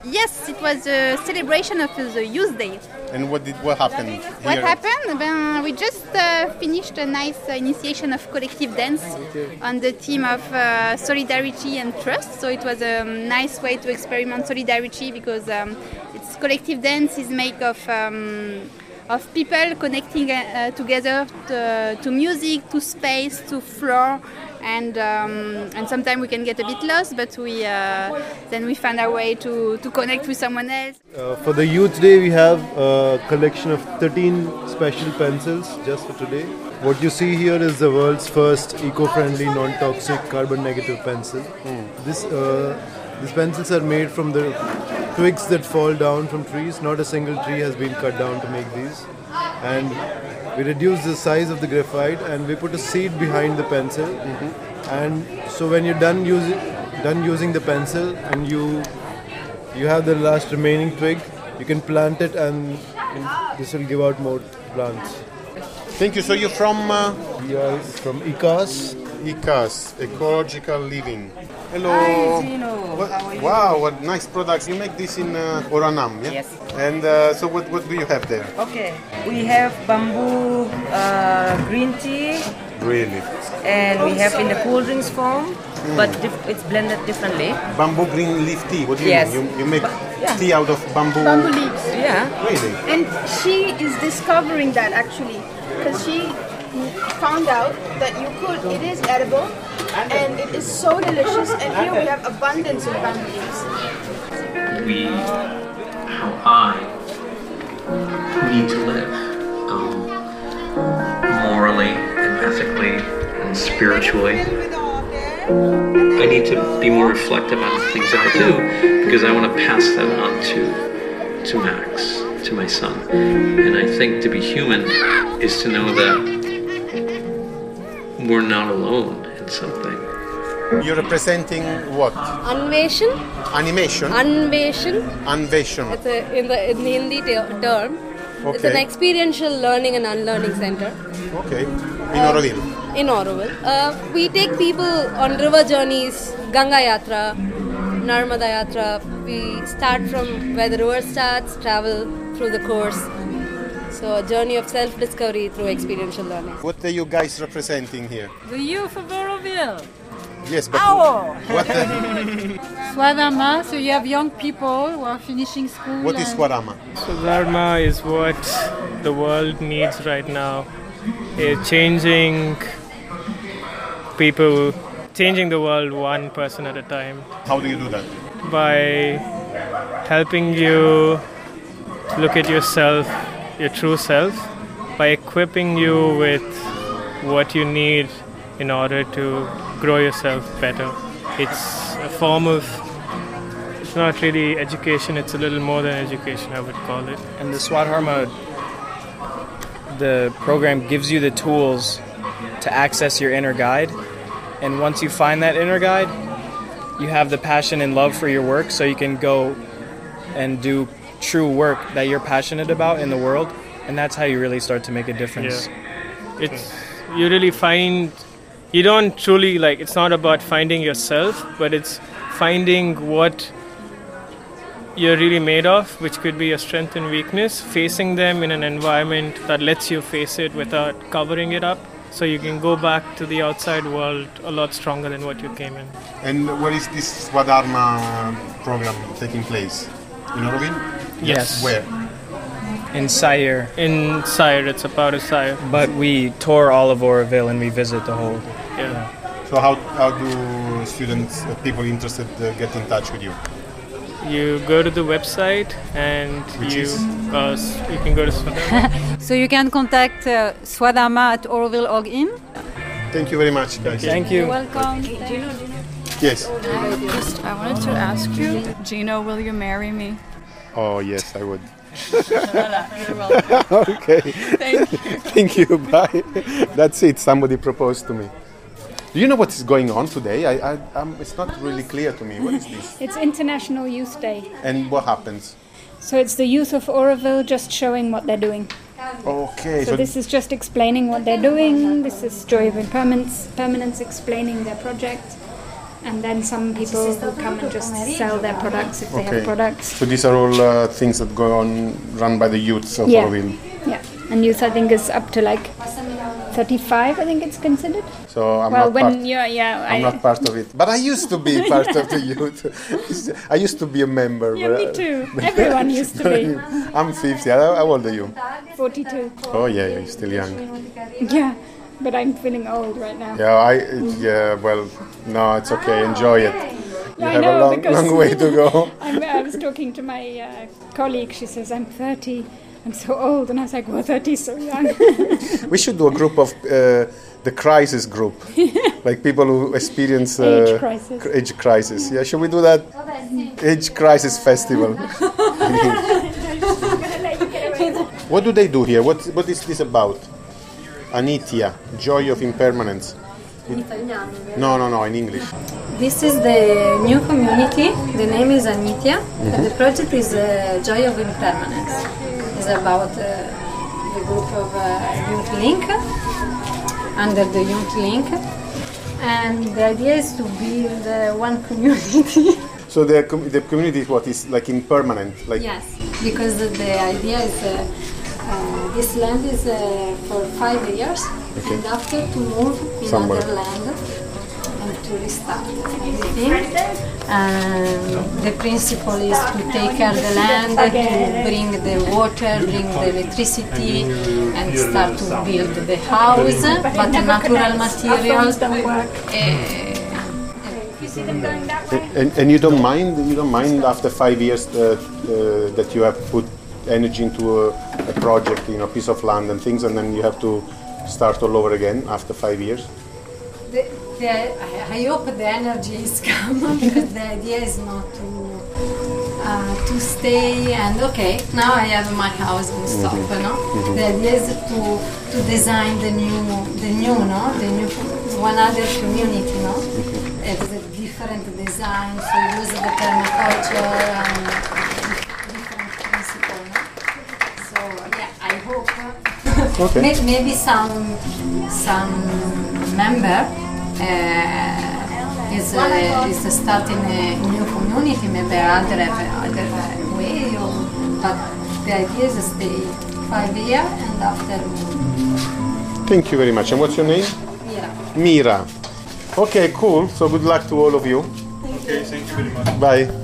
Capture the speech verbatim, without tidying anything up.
Yes, it was a celebration of the Youth Day. And what did what happened here? What happened? Ben, we just uh, finished a nice uh, initiation of collective dance on the theme of uh, solidarity and trust. So it was a nice way to experiment solidarity because um, it's collective dance is made of um, of people connecting uh, together to, to music, to space, to floor, and um, and sometimes we can get a bit lost, but we uh, then we find our way to, to connect with someone else. Uh, for the Youth Day, we have a collection of thirteen special pencils just for today. What you see here is the world's first eco-friendly, non-toxic, carbon-negative pencil. Mm. This uh, these pencils are made from the twigs that fall down from trees. Not a single tree has been cut down to make these. And we reduce the size of the graphite and we put a seed behind the pencil. Mm-hmm. And so when you're done using done using the pencil and you you have the last remaining twig, you can plant it and this will give out more plants. Thank you. So you're from? Uh... We are from I C A S. I C A S, Ecological Living. Hello. Hi, Gino. What, How are you? wow, what nice products. You make this in uh, Oranam, yeah? Yes. And uh, so what, what do you have there? Okay. We have bamboo uh, green tea. Really? And we have in the cool drinks form, mm. but dif- it's blended differently. Bamboo green leaf tea. What do you yes. mean? You, you make but, yeah. tea out of bamboo? Bamboo leaves. Yeah. Really? And she is discovering that actually, because she found out that you could, it is edible, and it is so delicious, and here we have abundance of bamboo leaves. We, how I need to live um, morally and ethically and spiritually. I need to be more reflective on the things that I do because I want to pass that on to, to Max, to my son. And I think to be human is to know that we're not alone in something. You're representing what? Anveshan. Animation? Anveshan. Anveshan. It's a, in the in Hindi term. Okay. It's an experiential learning and unlearning center. Okay. In uh, Auroville? In Auroville. Uh, we take people on river journeys, Ganga Yatra, Narmada Yatra. We start from where the river starts, travel through the course. So a journey of self-discovery through experiential learning. What are you guys representing here? The youth of Auroville. Yes, but Our. what? Swadharma, so you have young people who are finishing school. What is Swadharma? Swadharma is what the world needs right now. It's changing people, changing the world one person at a time. How do you do that? By helping you look at yourself, your true self, by equipping you with what you need in order to grow yourself better. It's a form of, it's not really education, it's a little more than education, I would call it. And the Swadharma, the program gives you the tools to access your inner guide. And once you find that inner guide, you have the passion and love for your work, so you can go and do true work that you're passionate about in the world. And that's how you really start to make a difference. Yeah. It's, you really find, you don't truly, like, it's not about finding yourself, but it's finding what you're really made of, which could be your strength and weakness, facing them in an environment that lets you face it without covering it up, so you can go back to the outside world a lot stronger than what you came in. And where is this Swadharma program taking place? In Auroville? Yes. Where? In Sayer. In Sayer, it's a part of Sayer. But we tour all of Auroville and we visit the whole. Yeah. So how, how do students, uh, people interested, uh, get in touch with you? You go to the website and Which you is? Uh, you can go to Swadharma. So you can contact uh, Swadharma at auroville dot org in. Thank you very much, guys. Thank you. You're welcome. Gino, Yes. I just I wanted to ask you, Gino, will you marry me? Oh, yes, I would. You're welcome. Okay. Thank you. Thank you. Bye. That's it. Somebody proposed to me. Do you know what is going on today? I, I, um, it's not really clear to me. What is this? It's International Youth Day. And what happens? So it's the youth of Auroville just showing what they're doing. Okay. So, so this is just explaining what they're doing. This is Joy of Impermanence, Permanence explaining their project. and then some people who come and just sell their products if they Okay. have products. So these are all uh, things that go on, run by the youth of Yeah. Oroville. Yeah, and youth I think is up to like thirty-five, I think it's considered. So I'm well, not when part, you're, yeah, I'm I, not part of it, but I used to be part of the youth. I used to be a member. Yeah, but me I- too. Everyone used to be. I'm fifty. How, how old are you? forty-two. Oh yeah, yeah, you're still young. Yeah, but I'm feeling old right now. Yeah, I yeah. Well, no, it's okay. Enjoy it. You I have know, a long, because long way to go. I'm, I was talking to my uh, colleague. She says, I'm thirty. I'm so old. And I was like, well, thirty is so young. We should do a group of uh, the crisis group, like people who experience uh, Age crisis. cr- age crisis. Yeah, should we do that? Age crisis festival. What do they do here? What what is this about? Anitya, joy of impermanence. No, no, no, in English. This is the new community. The name is Anitya. Mhm. And the project is uh, Joy of Impermanence. It's about uh, the group of uh, Youth Link, under the Youth Link. And the idea is to build uh, one community. So the com- the community is what is like impermanent, like Yes, because the idea is uh, uh, this land is uh, for five years, Okay. and after to move in Somewhere. other land and to restart everything. And the principle is to take care of the land, to bring the water, bring the electricity, and start to build the house, but natural materials. Uh, And, and you don't mind? You don't mind after five years that, uh, that you have put energy into a, a project, you know, piece of land and things, and then you have to start all over again after five years? The, the, I, I hope the energy is come because the idea is not to uh, to stay and okay, now I have my house and stop. Mhm. No? Mhm. The idea is to to design the new the new no the new one other community. No, it's a different design. So use the permaculture and different principle. No? So yeah, I hope. Okay. May- Maybe some some member uh, is uh, is starting a new community. Maybe other other way. Or, but the idea is to stay five years and after. Thank you very much. And what's your name? Mira. Mira. Okay, cool. So good luck to all of you. Okay, thank you very much. Bye.